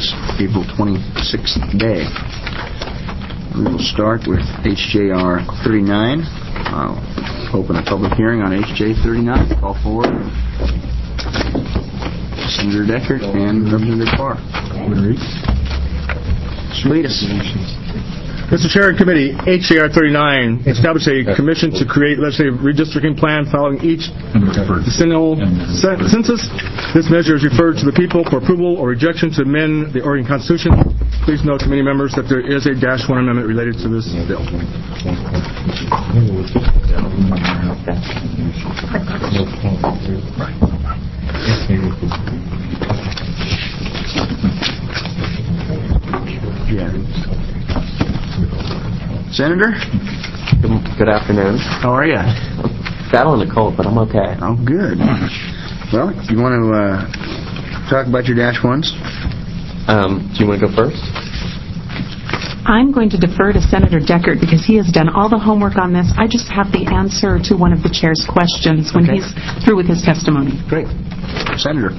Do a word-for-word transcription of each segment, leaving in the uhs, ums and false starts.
this April twenty-sixth day. We will start with H J R thirty-nine. I'll open a public hearing on H J thirty-nine. Call forward Senator Deckert and Representative Farr. Lead us. Mister Chair and Committee, H J R thirty-nine established a commission to create legislative redistricting plan following each decennial census. This measure is referred to the people for approval or rejection to amend the Oregon Constitution. Please note, committee members, that there is a dash one amendment related to this bill. Yeah. Senator? Good, good afternoon. How are you? Battling a cold, but I'm okay. Oh, good. Well, you want to uh, talk about your dash ones? Um, do you want to go first? I'm going to defer to Senator Deckert because he has done all the homework on this. I just have the answer to one of the chair's questions when okay. he's through with his testimony. Great. Senator.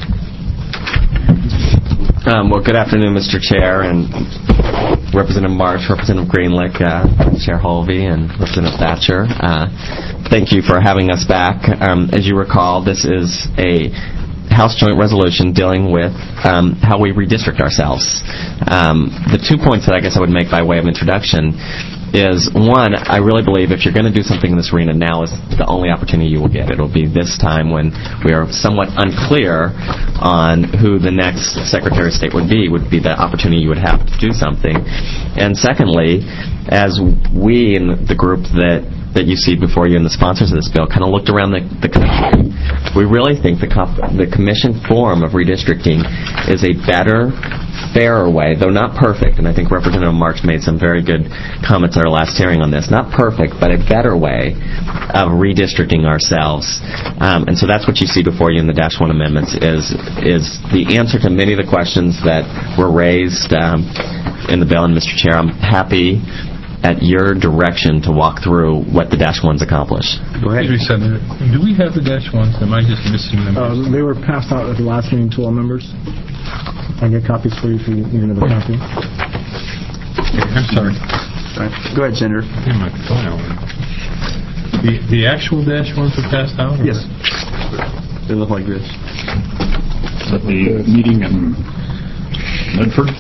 Um, well, good afternoon, Mister Chair, and Representative March, Representative Greenlick, uh, Chair Holvey, and Representative Thatcher. Uh, thank you for having us back. Um, as you recall, this is a House Joint Resolution dealing with um, how we redistrict ourselves. Um, the two points that I guess I would make by way of introduction is, one, I really believe if you're going to do something in this arena, now is the only opportunity you will get. It will be this time when we are somewhat unclear on who the next Secretary of State would be, would be the opportunity you would have to do something. And secondly, as we in the group that that you see before you and the sponsors of this bill kind of looked around the, the country, we really think the, comp- the commission form of redistricting is a better, fairer way, though not perfect, and I think Representative Marks made some very good comments at our last hearing on this, not perfect, but a better way of redistricting ourselves. Um, and so that's what you see before you in the Dash one amendments is, is the answer to many of the questions that were raised um, in the bill. And Mister Chair, I'm happy at your direction to walk through what the Dash ones accomplish. Go ahead. Excuse me, Senator. Do we have the Dash ones? Am I just missing them? Uh, they were passed out at the last meeting to all members. I get copies for you if you need another copy. Okay, I'm sorry. All right. Go ahead, Senator. In my file. The, the actual Dash ones were passed out? Or yes. They look like this. At the meeting in Medford?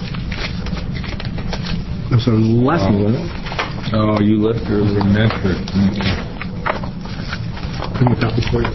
So last oh. meeting, Oh, you left earlier in Medford. bring the copies for you.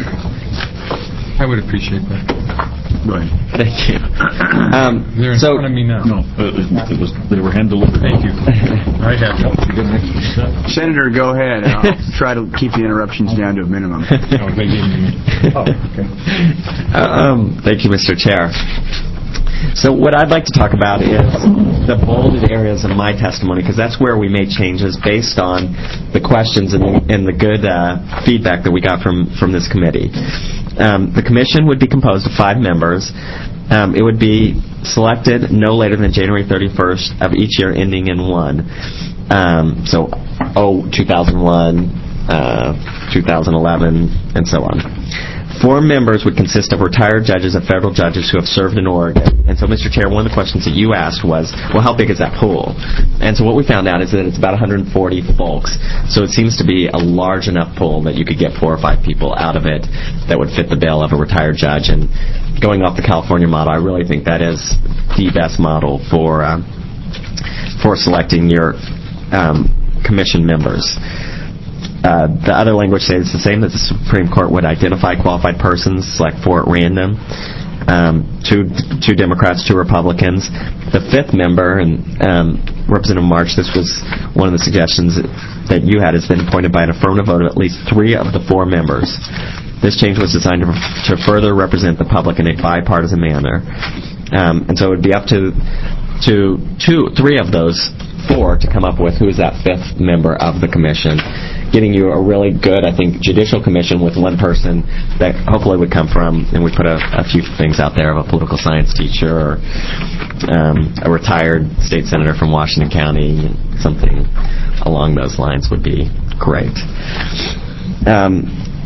I would appreciate that. Go ahead. Thank you. Um, They're in so, front of me now. No, it, it was, they were hand delivered. Thank you. I have them. You got an extra set? Senator, go ahead. I'll try to keep the interruptions down to a minimum. Oh, they gave me. Oh, okay. um, thank you, Mister Chair. So what I'd like to talk about is the bolded areas of my testimony, because that's where we made changes based on the questions and the, and the good uh, feedback that we got from, from this committee. Um, the commission would be composed of five members. Um, it would be selected no later than January thirty-first of each year, ending in one. Um, so, oh, two thousand one, uh, two thousand eleven, and so on. Four members would consist of retired judges and federal judges who have served in Oregon. And so, Mister Chair, one of the questions that you asked was, well, how big is that pool? And so what we found out is that it's about one hundred forty folks. So it seems to be a large enough pool that you could get four or five people out of it that would fit the bill of a retired judge. And going off the California model, I really think that is the best model for, uh, for selecting your um, commission members. Uh, the other language says the same, that the Supreme Court would identify qualified persons, select four at random, um, two two Democrats, two Republicans. The fifth member, and um, Representative March, this was one of the suggestions that you had, has been appointed by an affirmative vote of at least three of the four members. This change was designed to, to further represent the public in a bipartisan manner. Um, and so it would be up to to two, three of those four to come up with who is that fifth member of the commission, getting you a really good, I think, judicial commission with one person that hopefully would come from, and we put a, a few things out there, of a political science teacher or um, a retired state senator from Washington County, something along those lines would be great. Um,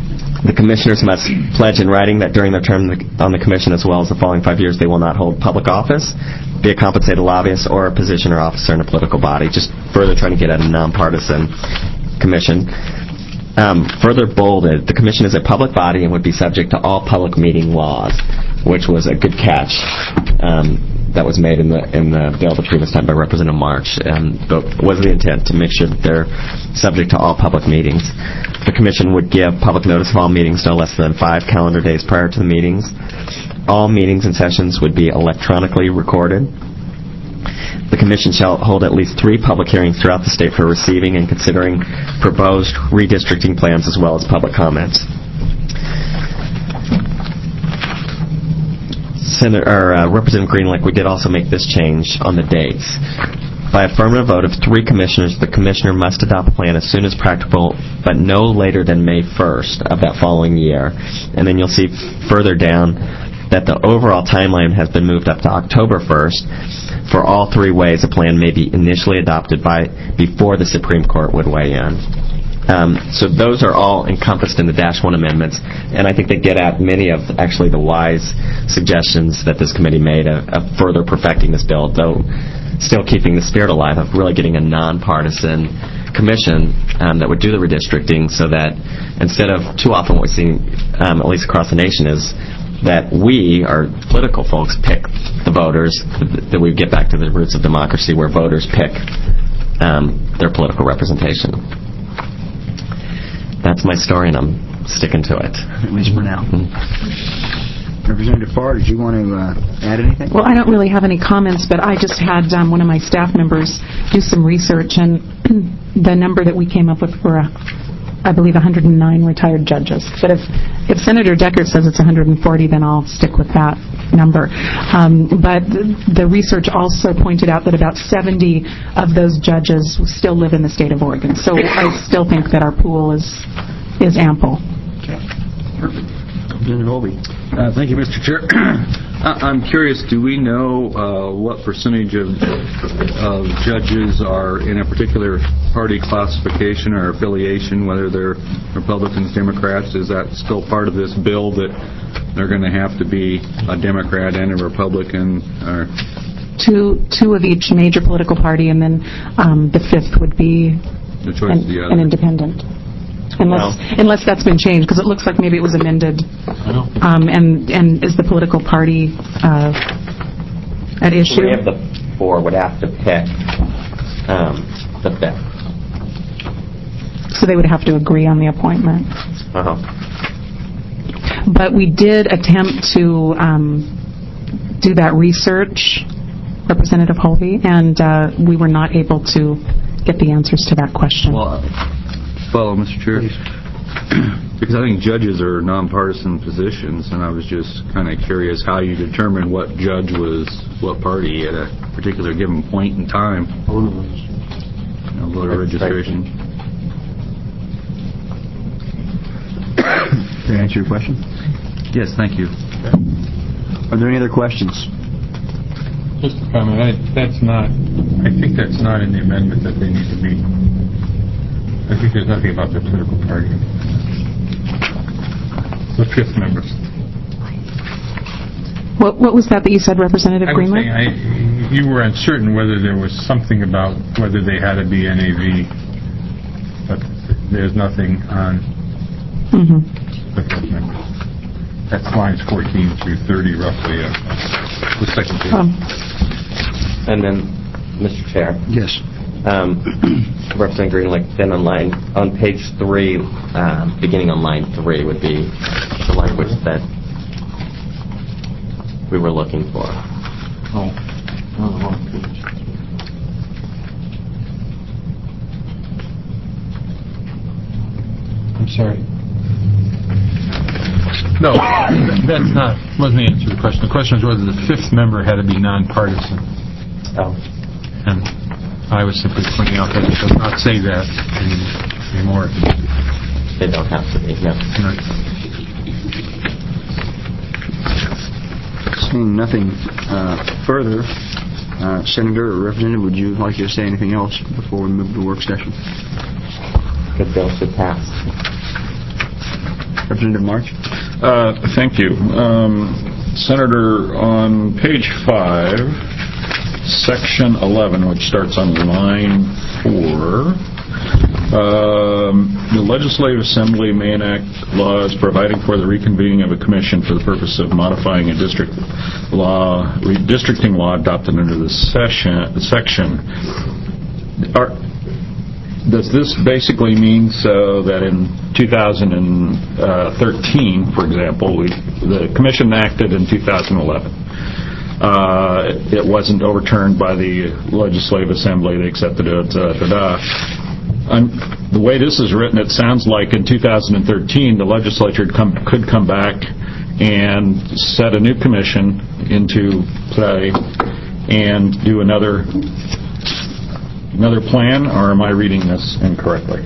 The commissioners must pledge in writing that during their term on the commission, as well as the following five years, they will not hold public office, be a compensated lobbyist, or a position or officer in a political body, just further trying to get at a nonpartisan commission. Um, further bolded, the commission is a public body and would be subject to all public meeting laws, which was a good catch. Um, that was made in the in the bill the previous time by Representative March, um, but was the intent to make sure that they're subject to all public meetings. The commission would give public notice of all meetings no less than five calendar days prior to the meetings. All meetings and sessions would be electronically recorded. The commission shall hold at least three public hearings throughout the state for receiving and considering proposed redistricting plans as well as public comments. Senator, or, uh, Representative Greenlick, we did also make this change on the dates. By affirmative vote of three commissioners, the commissioner must adopt a plan as soon as practicable, but no later than May first of that following year. And then you'll see further down that the overall timeline has been moved up to October first. For all three ways, a plan may be initially adopted by before the Supreme Court would weigh in. Um, so those are all encompassed in the Dash one amendments, and I think they get at many of actually the wise suggestions that this committee made of, of further perfecting this bill, though still keeping the spirit alive of really getting a nonpartisan commission um, that would do the redistricting, so that instead of too often what we see, um, at least across the nation, is that we, our political folks, pick the voters, that we get back to the roots of democracy where voters pick um, their political representation. That's my story, and I'm sticking to it. At least for now. Mm-hmm. Representative Farr, did you want to uh, add anything? Well, I don't really have any comments, but I just had um, one of my staff members do some research, and the number that we came up with were, uh, I believe, one hundred nine retired judges. But if, if Senator Deckert says it's one hundred forty, then I'll stick with that number. Um, but the research also pointed out that about seventy of those judges still live in the state of Oregon. So I still think that our pool is is ample. Okay. Perfect. Representative Holby. Uh, thank you, Mister Chair. I'm curious, do we know uh, what percentage of, of judges are in a particular party classification or affiliation, whether they're Republicans, Democrats? Is that still part of this bill that they're going to have to be a Democrat and a Republican? Or Two, two of each major political party, and then um, the fifth would be the choice an, of the other. an independent. Unless, well, unless that's been changed, because it looks like maybe it was amended. Um, and, and is the political party uh, at issue? Three of the four would have to pick um, the fifth. So they would have to agree on the appointment. Uh-huh. But we did attempt to um, do that research, Representative Holby, and uh, we were not able to get the answers to that question. Well, follow, Mister Chair. Because I think judges are nonpartisan positions, and I was just kind of curious how you determine what judge was what party at a particular given point in time. You know, voter registration. Can I answer your question? Yes, thank you. Are there any other questions? Just a comment. I, that's not. I think that's not in the amendment that they need to be. I think there's nothing about the political party. The fifth members. What, what was that that you said, Representative I was Greenlight? saying, I, you were uncertain whether there was something about whether they had to be N A V, but there's nothing on Mm-hmm. the fifth members. That's lines fourteen through thirty, roughly. Uh, the second page. Um, And then, Mister Chair. Yes. Um, Representative Greenlick, then on line, on page three, um, beginning on line three would be the language that we were looking for. Oh, on the wrong page. I'm sorry. No, that's not, wasn't the answer to the question. The question was whether the fifth member had to be nonpartisan. Oh. And I was simply pointing out that it does not say that anymore. They don't have to be, no. Right. Seeing nothing uh, further, uh, Senator or Representative, would you like to say anything else before we move to the work session? Good bill should pass. Representative March? Uh, Thank you. Um, Senator, on page five, section eleven, which starts on line four, um, the Legislative Assembly may enact laws providing for the reconvening of a commission for the purpose of modifying a district law, redistricting law adopted under this session, section. Are, does this basically mean so that in two thousand thirteen, for example, we, the commission acted in two thousand eleven? Uh, it wasn't overturned by the Legislative Assembly. They accepted it. Uh, da-da. I'm, the way this is written, it sounds like in two thousand thirteen the legislature come, could come back and set a new commission into play and do another another plan, or am I reading this incorrectly?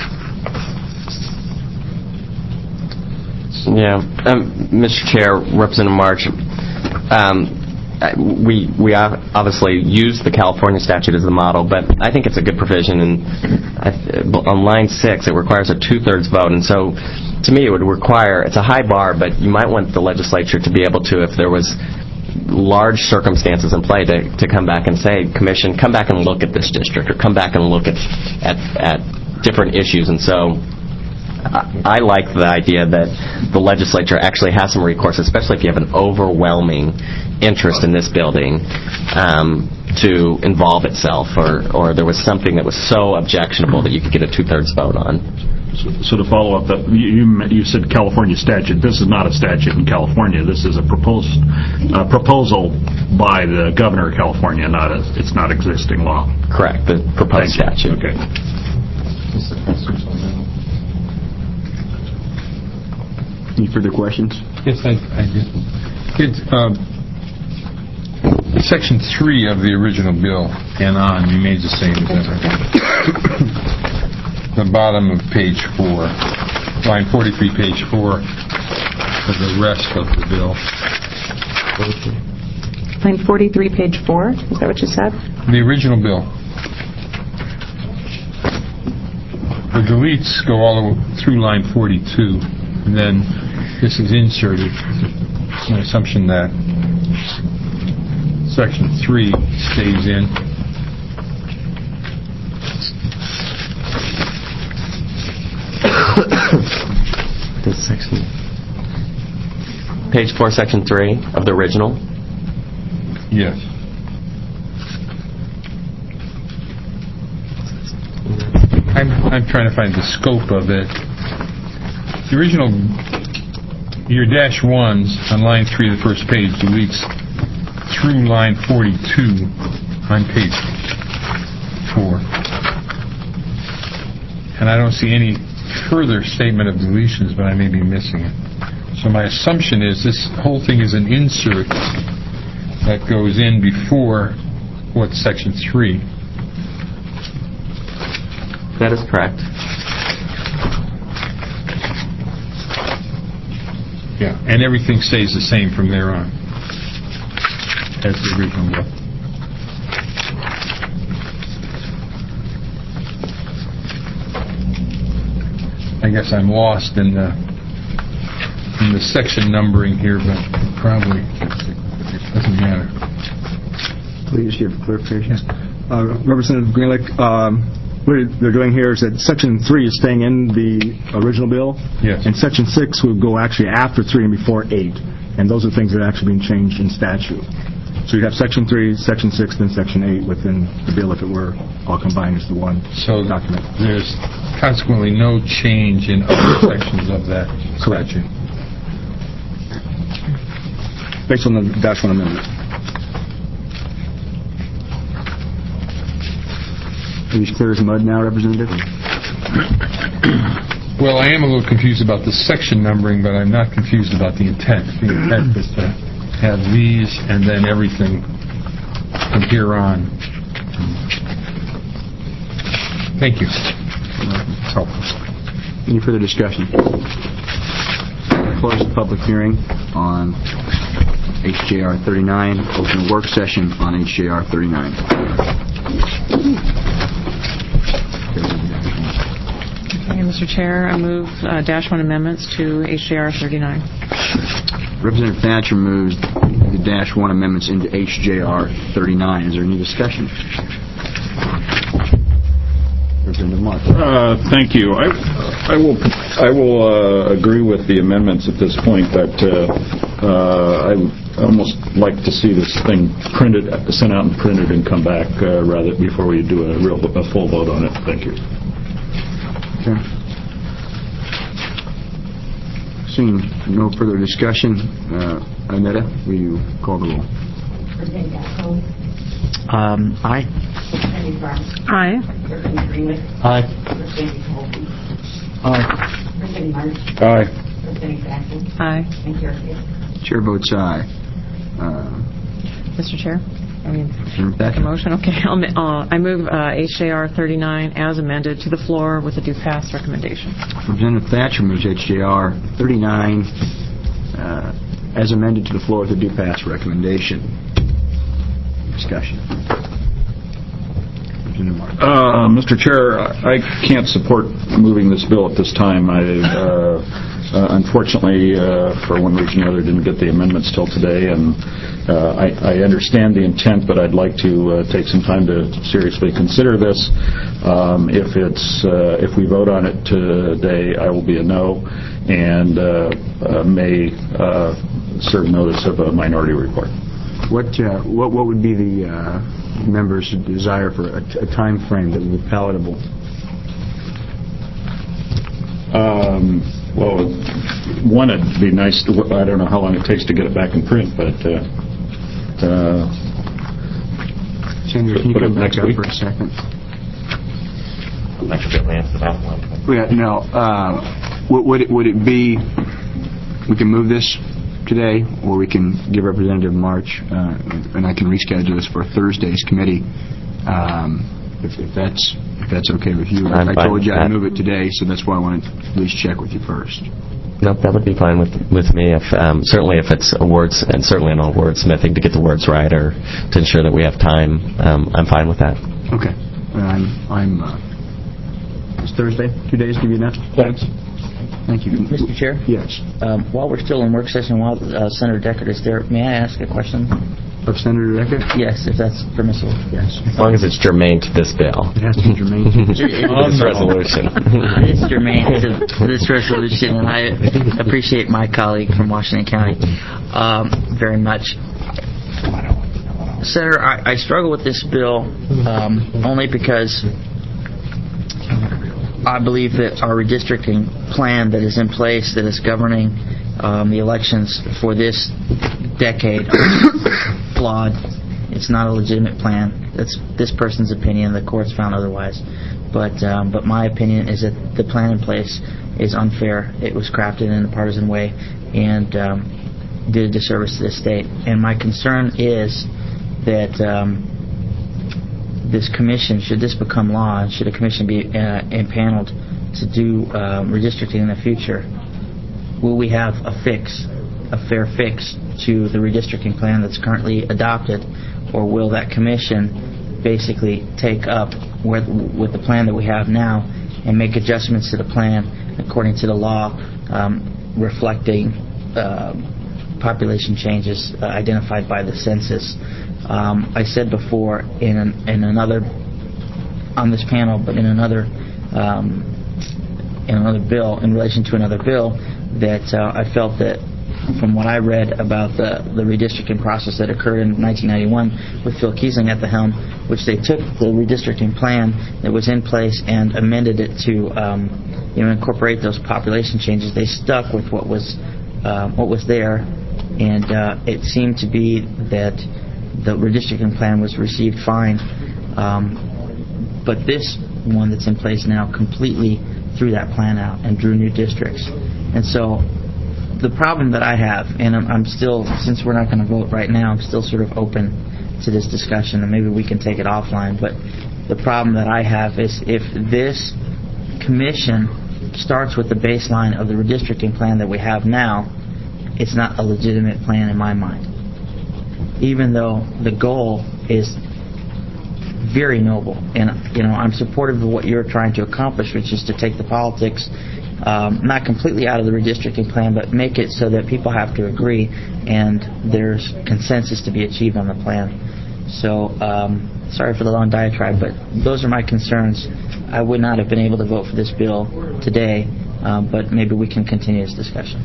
Yeah, um, Mister Chair, Representative March, um, we we obviously use the California statute as the model, but I think it's a good provision. And I, on line six, it requires a two-thirds vote, and so to me, it would require, it's a high bar, but you might want the legislature to be able to, if there was large circumstances in play, to, to come back and say, Commission, come back and look at this district, or come back and look at at, at different issues. And so I like the idea that the legislature actually has some recourse, especially if you have an overwhelming interest in this building, um, to involve itself, or, or there was something that was so objectionable that you could get a two-thirds vote on. So, so to follow up, that you, you said California statute. This is not a statute in California. This is a proposed uh, proposal by the governor of California. Not a, it's not existing law. Correct. The proposed Thank you. statute. Okay. Any further questions? Yes, I, I did. It's, um, Section three of the original bill and on remains the same as ever. The bottom of page four, line forty-three, page four, of the rest of the bill. Line forty-three, page four, is that what you said? The original bill. The deletes go all the way through line forty-two, and then this is inserted. It's an assumption that section three stays in. This section. Page four, section three of the original. Yes. I'm, I'm trying to find the scope of it. The original, your dash ones on line three of the first page deletes through line forty-two on page four. And I don't see any further statement of deletions, but I may be missing it. So my assumption is this whole thing is an insert that goes in before what's section three. That is correct. Yeah, and everything stays the same from there on as the original bill. I guess I'm lost in the in the section numbering here, but it probably doesn't matter. Please give clarification. Uh, Representative Greenlick, um, what they're doing here is that section three is staying in the original bill. Yes. And section six will go actually after three and before eight. And those are things that are actually being changed in statute. So you have section three, section six, then section eight within the bill if it were all combined as the one So document. there's consequently no change in other sections of that statute. Based on the dash one amendment. Are you as clear as mud now, Representative? Well, I am a little confused about the section numbering, but I'm not confused about the intent. The intent is to have these and then everything from here on. Thank you. It's helpful. Any further discussion? Close the public hearing on H J R thirty-nine. Open a work session on H J R thirty-nine. And Mister Chair, I move uh, dash one amendments to H J R thirty-nine. Representative Thatcher moves the dash one amendments into H J R thirty-nine. Is there any discussion? Representative Mark. Uh, thank you. I, I will I will uh, agree with the amendments at this point, but uh, uh, I would almost like to see this thing printed, sent out and printed, and come back uh, rather before we do a real a full vote on it. Thank you. Okay. Seeing no further discussion, uh, Annetta, will you call the roll? Um, aye. Aye. Aye. Aye. Aye. Chair votes aye. Uh, Mister Chair, I mean, Representative the Thatcher. motion. Okay, I'll, ma- uh, I move uh, H J R thirty-nine as amended to the floor with a do pass recommendation. Representative Thatcher moves H J R thirty-nine uh, as amended to the floor with a do pass recommendation. Discussion. Representative Mark. Uh, Mister Chair, I can't support moving this bill at this time. I, uh, uh, unfortunately, uh, for one reason or another, didn't get the amendments till today, and uh, I, I understand the intent, but I'd like to uh, take some time to seriously consider this. Um, if it's uh, if we vote on it today, I will be a no, and uh, uh, may uh, serve notice of a minority report. What uh, what what would be the uh, members' desire for a, a time frame that would be palatable? Um, well, one, it'd be nice to, I don't know how long it takes to get it back in print, but uh, uh, Senator, can you put it come back next up week? for a second? I'm not sure if I answered that one. Yeah, no. Uh, would, would it would it be we can move this today, or we can give Representative March, uh, and I can reschedule this for Thursday's committee, um, if, if that's if that's okay with you. I'm I fine told with you I'd that. move it today, so that's why I wanted to at least check with you first. Nope, that would be fine with with me. If um, certainly if it's a words and certainly an all wordsmithing to get the words right or to ensure that we have time, um, I'm fine with that. Okay. I'm I'm. Uh, is Thursday two days give you enough? Thanks. Thank you. Mister Chair? Yes. Um, while we're still in work session, while uh, Senator Deckard is there, may I ask a question? Of Senator Deckard? Yes, if that's permissible. Yes. As long as it's germane to this bill. It has to be germane to this resolution. It is germane to, to this resolution, and I appreciate my colleague from Washington County um, very much. Senator, I, I struggle with this bill um, only because I believe that our redistricting plan that is in place, that is governing um, the elections for this decade, is flawed. It's not a legitimate plan. That's this person's opinion. The court's found otherwise. But um, but my opinion is that the plan in place is unfair. It was crafted in a partisan way and um, did a disservice to the state. And my concern is that um, this commission, should this become law, and should a commission be uh, impaneled to do um, redistricting in the future, will we have a fix, a fair fix to the redistricting plan that's currently adopted, or will that commission basically take up with, with the plan that we have now and make adjustments to the plan according to the law, um, reflecting uh, population changes uh, identified by the census? Um, I said before in an, in another on this panel, but in another um, in another bill, in relation to another bill, that uh, I felt that from what I read about the, the redistricting process that occurred in nineteen ninety-one with Phil Kiesling at the helm, which they took the redistricting plan that was in place and amended it to um, you know incorporate those population changes. They stuck with what was uh, what was there, and uh, it seemed to be that the redistricting plan was received fine, um, but this one that's in place now completely threw that plan out and drew new districts. And so the problem that I have, and I'm, I'm still, since we're not going to vote right now, I'm still sort of open to this discussion, and maybe we can take it offline, but the problem that I have is if this commission starts with the baseline of the redistricting plan that we have now, it's not a legitimate plan in my mind. Even though the goal is very noble. And, you know, I'm supportive of what you're trying to accomplish, which is to take the politics um, not completely out of the redistricting plan, but make it so that people have to agree and there's consensus to be achieved on the plan. So, um, sorry for the long diatribe, but those are my concerns. I would not have been able to vote for this bill today, um, but maybe we can continue this discussion.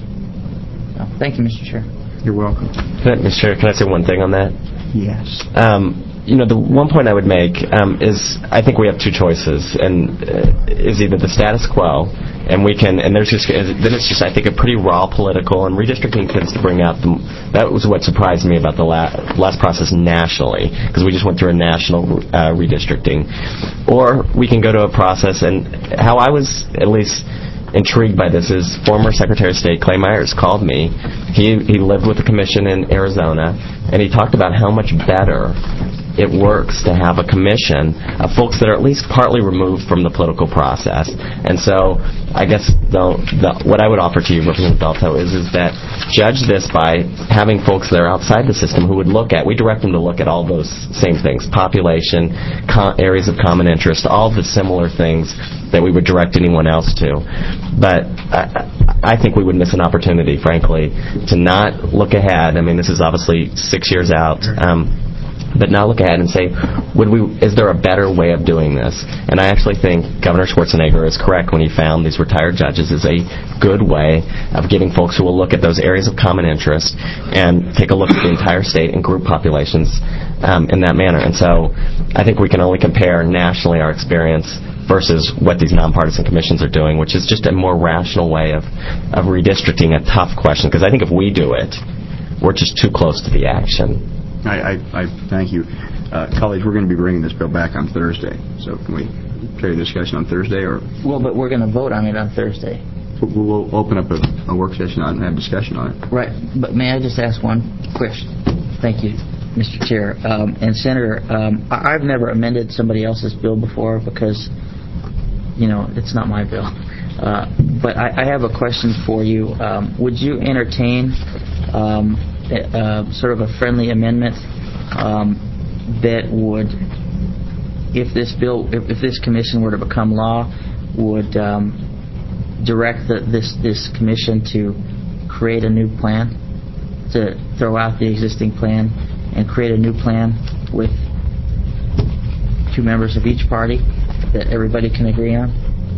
So, thank you, Mister Chair. You're welcome. Can I, Mister Chair, can I say one thing on that? Yes. Um, you know, the one point I would make um, is I think we have two choices, and uh, is either the status quo, and we can, and there's just, then it's just, I think, a pretty raw political, and redistricting tends to bring out the, that was what surprised me about the la- last process nationally, because we just went through a national uh, redistricting. Or we can go to a process, and how I was at least intrigued by this is former Secretary of State Clay Myers called me. He he lived with the commission in Arizona, and he talked about how much better it works to have a commission of folks that are at least partly removed from the political process. And so I guess the, the, what I would offer to you, Representative Dalto, is, is that judge this by having folks that are outside the system who would look at, we direct them to look at all those same things, population, com- areas of common interest, all the similar things that we would direct anyone else to. But I, I think we would miss an opportunity, frankly, to not look ahead. I mean, this is obviously six years out. Um, but now look ahead and say, would we? Is there a better way of doing this? And I actually think Governor Schwarzenegger is correct when he found these retired judges is a good way of giving folks who will look at those areas of common interest and take a look at the entire state and group populations um, in that manner. And so I think we can only compare nationally our experience versus what these nonpartisan commissions are doing, which is just a more rational way of, of redistricting a tough question. Because I think if we do it, we're just too close to the action. I, I, I thank you. Uh, colleagues, we're going to be bringing this bill back on Thursday. So can we carry the discussion on Thursday? Or Well, but we're going to vote on it on Thursday. We'll open up a, a work session on it and have discussion on it. Right. But may I just ask one question? Thank you, Mister Chair. Um, and Senator, um, I, I've never amended somebody else's bill before because, you know, it's not my bill. Uh, but I, I have a question for you. Um, would you entertain um, Uh, sort of a friendly amendment um, that would, if this bill, if, if this commission were to become law, would um, direct the, this this commission to create a new plan, to throw out the existing plan and create a new plan with two members of each party that everybody can agree on.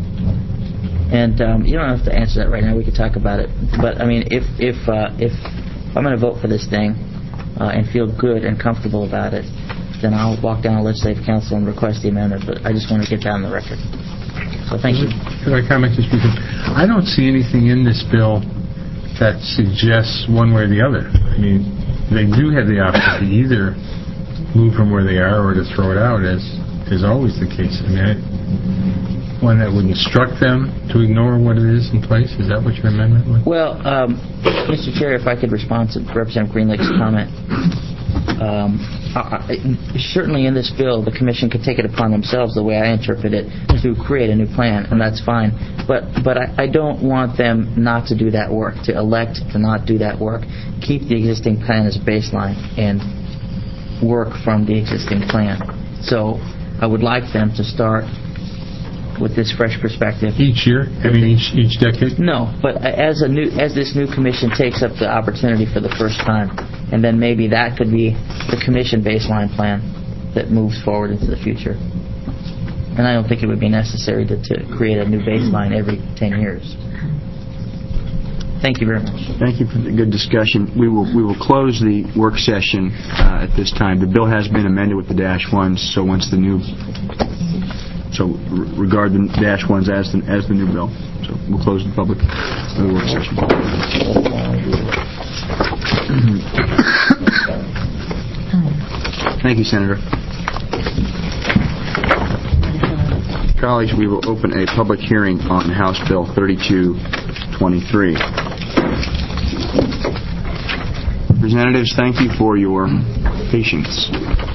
And um, you don't have to answer that right now. We could talk about it. But I mean, if if uh, if I'm going to vote for this thing uh, and feel good and comfortable about it, then I'll walk down to Legislative Council and request the amendment. But I just want to get that on the record. So thank you. Could I comment, Mister Speaker? I don't see anything in this bill that suggests one way or the other. I mean, they do have the option to either move from where they are or to throw it out, as is always the case. I mean, I, one that would instruct them to ignore what it is in place? Is that what your amendment was? Well, um, Mister Chair, if I could respond to Representative Greenlake's comment. Um, I, I, certainly in this bill, the Commission could take it upon themselves, the way I interpret it, to create a new plan, and that's fine. But but I, I don't want them not to do that work, to elect to not do that work. Keep the existing plan as a baseline and work from the existing plan. So I would like them to start with this fresh perspective. Each year? I mean, each each decade? No, but as a new as this new commission takes up the opportunity for the first time, and then maybe that could be the commission baseline plan that moves forward into the future. And I don't think it would be necessary to, to create a new baseline every ten years. Thank you very much. Thank you for the good discussion. We will we will close the work session uh, at this time. The bill has been amended with the dash ones, so once the new So regard the dash ones as the, as the new bill. So we'll close the public uh, work session. Thank you, Senator. Colleagues, we will open a public hearing on House Bill thirty-two twenty-three. Representatives, thank you for your patience.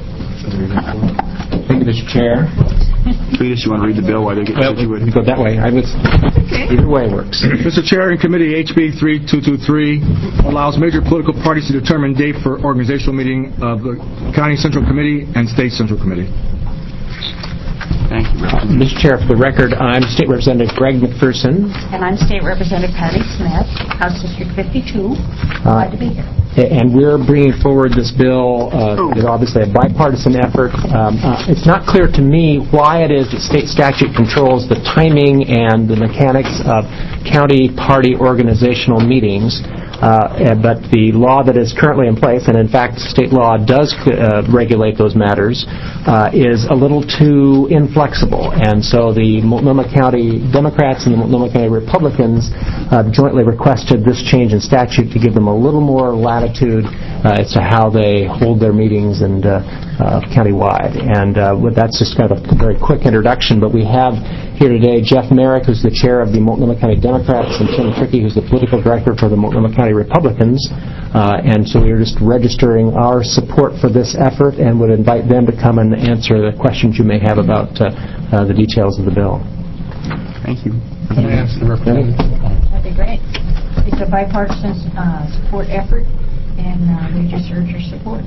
Thank you, Mister Chair. Cletus, you want to read the bill while they get well, situated? Go that way. I was, okay. Either way works. Mister Chair and Committee, H B thirty-two twenty-three allows major political parties to determine date for organizational meeting of the County Central Committee and State Central Committee. Thank you, Uh, Representative. Mister Chair, for the record, I'm State Representative Greg McPherson, And I'm State Representative Patty Smith, House District fifty-two. Glad to be here. and we're bringing forward this bill. Uh, it's obviously a bipartisan effort. Um, uh, it's not clear to me why it is that state statute controls the timing and the mechanics of county party organizational meetings. Uh, but the law that is currently in place, and in fact state law does uh, regulate those matters, uh, is a little too inflexible. And so the Multnomah County Democrats and the Multnomah County Republicans uh, jointly requested this change in statute to give them a little more latitude uh, as to how they hold their meetings and uh, uh, countywide. And uh, that's just kind of a very quick introduction, but we have here today Jeff Merrick, who's the chair of the Multnomah County Democrats, and Tim Trickey, who's the political director for the Multnomah County Republicans. Uh, and so we are just registering our support for this effort and would invite them to come and answer the questions you may have about uh, uh, the details of the bill. Thank you. Can I ask the representative? That'd be great. It's a bipartisan uh, support effort, and uh, we just urge your support.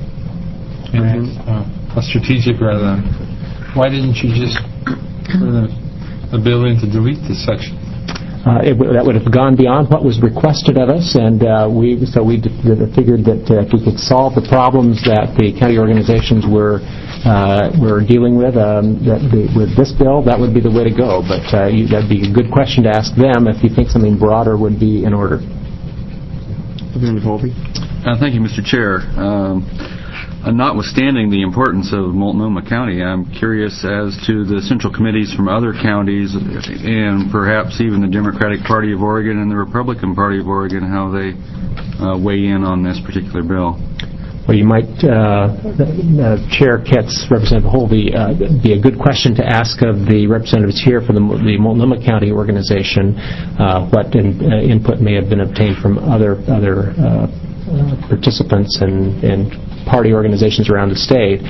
Can I ask, uh, a strategic rather than, why didn't you just put a, a bill in to delete this section? Uh, it, w- that would have gone beyond what was requested of us, and uh, we so we d- d- figured that uh, if we could solve the problems that the county organizations were uh, were dealing with, um, that the, with this bill, that would be the way to go. But uh, you, that'd be a good question to ask them if you think something broader would be in order. Representative Holby. Uh, thank you, Mister Chair. Um, Uh, notwithstanding the importance of Multnomah County, I'm curious as to the central committees from other counties and perhaps even the Democratic Party of Oregon and the Republican Party of Oregon, how they uh, weigh in on this particular bill. Well, you might, uh, uh, Chair Ketz, Representative Holby, uh, be a good question to ask of the representatives here for the, the Multnomah County organization, uh, what in, uh, input may have been obtained from other other uh, uh, participants and, and party organizations around the state.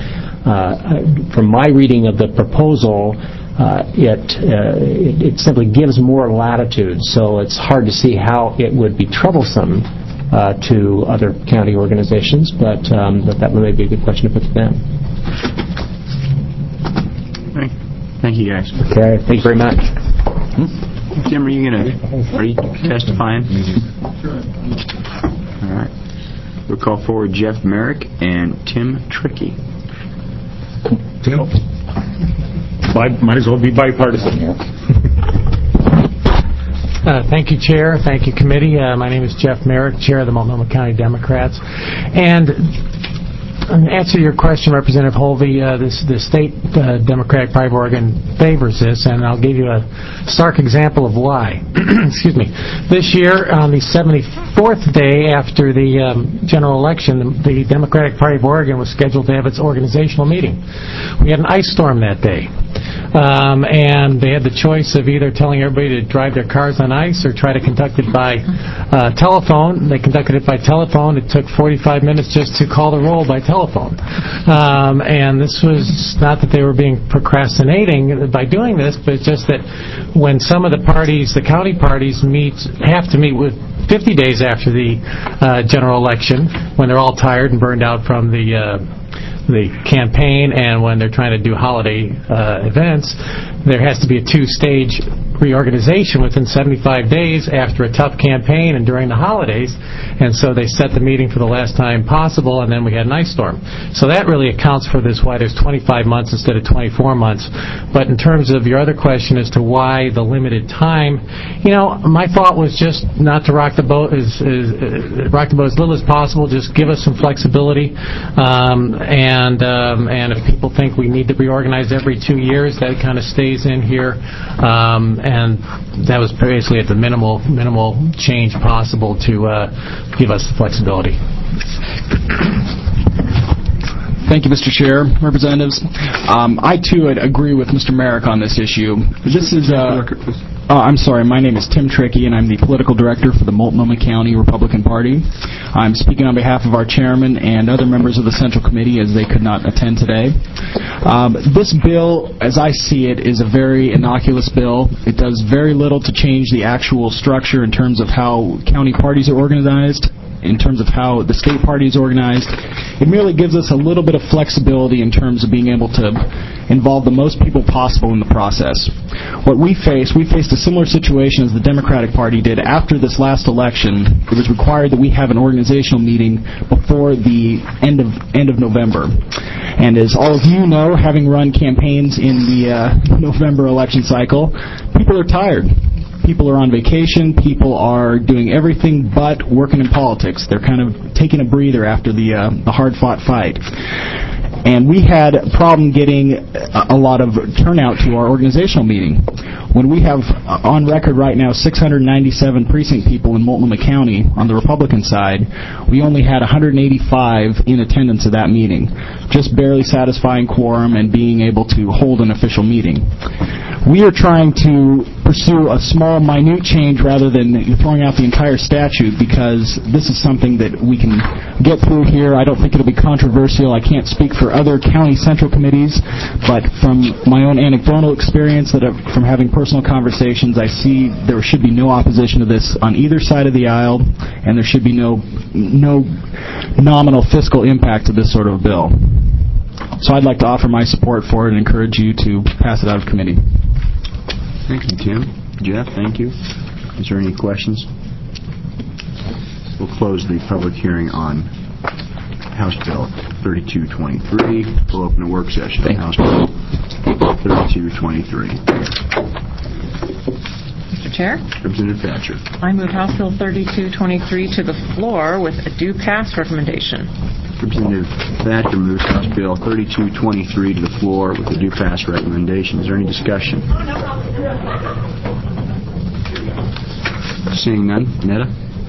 Uh, from my reading of the proposal, uh, it, uh, it it simply gives more latitude, so it's hard to see how it would be troublesome uh, to other county organizations, but um, but that may be a good question to put to them. Thank, thank you, guys. Okay, thank you very much. Tim, are you gonna are you testifying? All right. We'll call forward Jeff Merrick and Tim Trickey. Tim? Might, might as well be bipartisan. Uh, thank you, Chair. Thank you, Committee. Uh, my name is Jeff Merrick, Chair of the Multnomah County Democrats. And in answer to your question, Representative Holvey, uh, this, the State uh, Democratic Party of Oregon favors this, and I'll give you a stark example of why. Excuse me. This year, on the seventy-fourth day after the um, general election, the, the Democratic Party of Oregon was scheduled to have its organizational meeting. We had an ice storm that day. Um, and they had the choice of either telling everybody to drive their cars on ice or try to conduct it by uh, telephone. They conducted it by telephone. It took forty-five minutes just to call the roll by telephone. Um, and this was not that they were being procrastinating by doing this, but it's just that when some of the parties, the county parties, meet have to meet with fifty days after the uh, general election, when they're all tired and burned out from the uh, the campaign, and when they're trying to do holiday uh, events, there has to be a two-stage reorganization within seventy-five days after a tough campaign and during the holidays. And so they set the meeting for the last time possible, and then we had an ice storm. So that really accounts for this, why there's twenty-five months instead of twenty-four months. But in terms of your other question as to why the limited time, you know, my thought was just not to rock the boat as, as uh, rock the boat as little as possible. Just give us some flexibility. Um, and And um, and if people think we need to reorganize every two years, that kind of stays in here. Um, and that was basically at the minimal minimal change possible to uh, give us the flexibility. Thank you, Mister Chair, Representatives. Um, I, too, would agree with Mister Merrick on this issue. This is uh, uh, I'm sorry, my name is Tim Trickey, and I'm the political director for the Multnomah County Republican Party. I'm speaking on behalf of our chairman and other members of the Central Committee as they could not attend today. Um, this bill, as I see it, is a very innocuous bill. It does very little to change the actual structure in terms of how county parties are organized. in terms of how the state party is organized. It merely gives us a little bit of flexibility in terms of being able to involve the most people possible in the process. What we face, we faced a similar situation as the Democratic Party did after this last election. It was required that we have an organizational meeting before the end of end of November. And as all of you know, having run campaigns in the uh, November election cycle, people are tired. People are on vacation. People are doing everything but working in politics. They're kind of taking a breather after the, uh, the hard-fought fight. And we had a problem getting a lot of turnout to our organizational meeting. When we have on record right now six hundred ninety-seven precinct people in Multnomah County on the Republican side, we only had one hundred eighty-five in attendance at that meeting, just barely satisfying quorum and being able to hold an official meeting. We are trying to pursue a small, minute change rather than throwing out the entire statute, because this is something that we can get through here. I don't think it'll be controversial. I can't speak for other county central committees, but from my own anecdotal experience, that I've, from having personal conversations, I see there should be no opposition to this on either side of the aisle, and there should be no no nominal fiscal impact to this sort of bill. So I'd like to offer my support for it and encourage you to pass it out of committee. Thank you, Tim. Jeff, thank you. Is there any questions? We'll close the public hearing on House Bill thirty-two twenty-three. We'll open a work session on House Bill thirty-two twenty-three. Mister Chair? Representative Thatcher. I move House Bill thirty-two twenty-three to the floor with a due pass recommendation. Representative Thatcher moves House Bill thirty-two twenty-three to the floor with a due pass recommendation. Is there any discussion? Seeing none. Netta?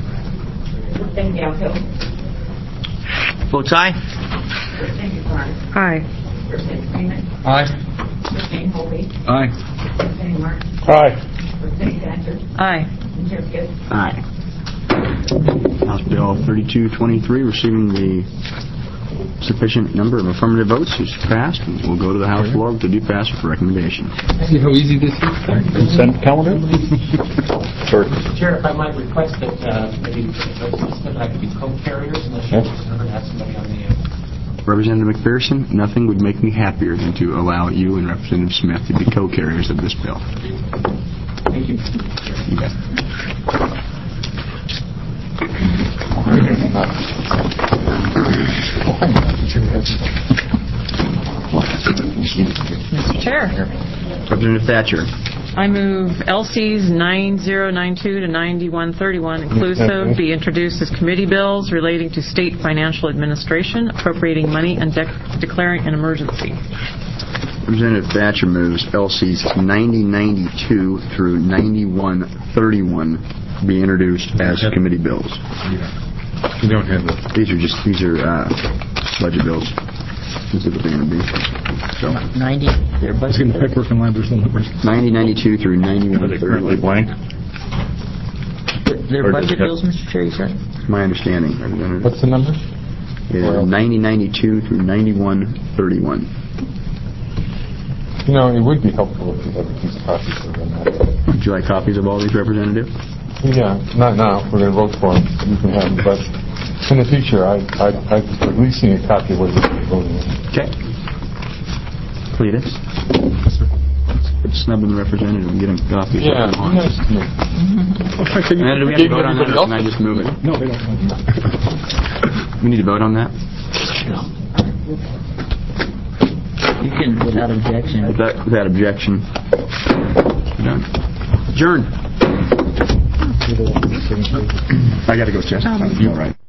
Votes aye. Aye. Aye. Aye. Aye. Aye. Aye. House Bill thirty-two twenty-three receiving the sufficient number of affirmative votes is passed, and will go to the House floor with a due pass recommendation. See how easy this is? Consent calendar? Sorry. Mister Chair, if I might request that uh, maybe that I could be co-carriers unless you want to have somebody on the... Uh... Representative McPherson, nothing would make me happier than to allow you and Representative Smith to be co-carriers of this bill. Thank you. You bet. Mister Chair? Representative Thatcher. I move L Cs ninety ninety-two to ninety-one thirty-one inclusive be introduced as committee bills relating to state financial administration, appropriating money, and de- declaring an emergency. Representative Thatcher moves L Cs ninety ninety-two through ninety-one thirty-one be introduced as committee bills. We don't have those. These are just these are uh, budget bills. This is what they're going to be. So ninety. They're budget. Paperwork and libraries numbers. ninety ninety-two through ninety-one Are they currently thirty-one. blank? They're Or budget just- bills, Mister Chair, you said? My understanding, Representative, What's the number? is ninety ninety-two through ninety-one thirty-one. You know, it would be helpful if you had a piece of copies of them. Would you like copies of all these, Representative? Yeah, not now. We're going to vote for them. You can have them. But in the future, I, I, I'd at least need a copy of what you're voting on. Okay. Cletus? Snubbing the representative and getting copies. Yeah, of nice to me. And do we have to vote on that, or can I just move it? No, they don't. We need to vote on that? You can, without objection. Without, without objection. Done. Adjourn. I got to go, Chester. Um, You're right.